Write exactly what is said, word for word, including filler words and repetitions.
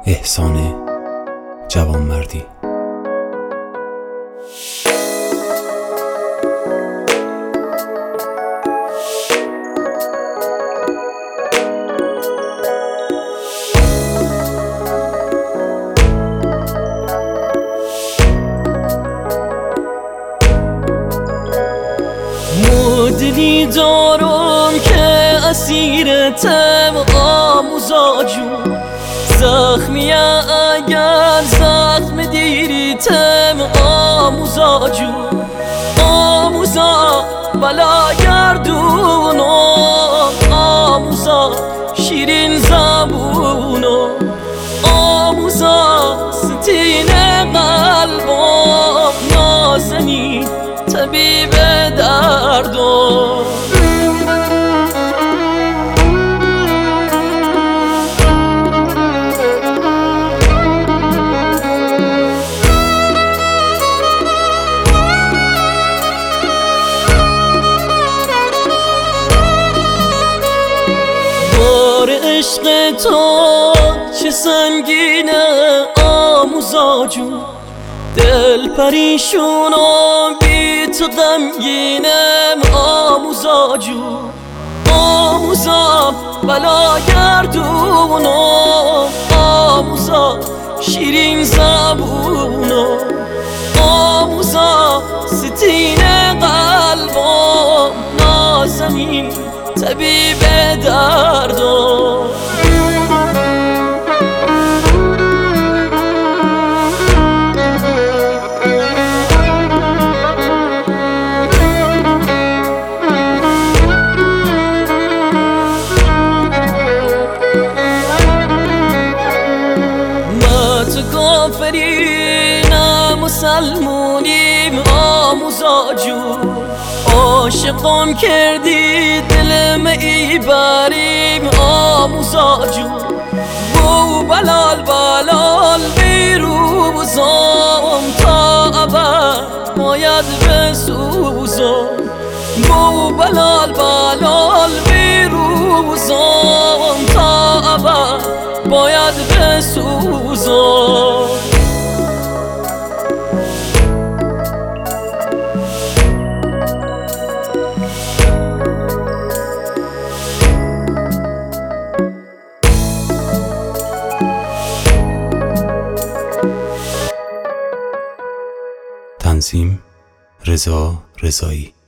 احسان جوانمردی. دلی دارم که اسیرتم آموزا جون، زخمی اگر زخم دیریتم آموزا جون، آموزا بلا گردونو، آموزا شیرین زبونو، آموزا ستین قلبم، نازنی طبیب دردم. بار عشق تو چه سنگینه آموزا جون، دل پریشونم بی تو غمگینم آموزا جون، آموزا بلا گردونم، آموزا شیرین زبونم، آموزا ستین قلبم، نازنین طبیب دردم. کافرینم مسلمونیم آموزا جون، عاشقم کردی دلم ایبریم آموزا جون، بو بلال بلال بیروزم تا ابد باید بسوزم، بو بلال بلال بیروزم تا ابد باید بسوزم. تنظیم رضا رضایی.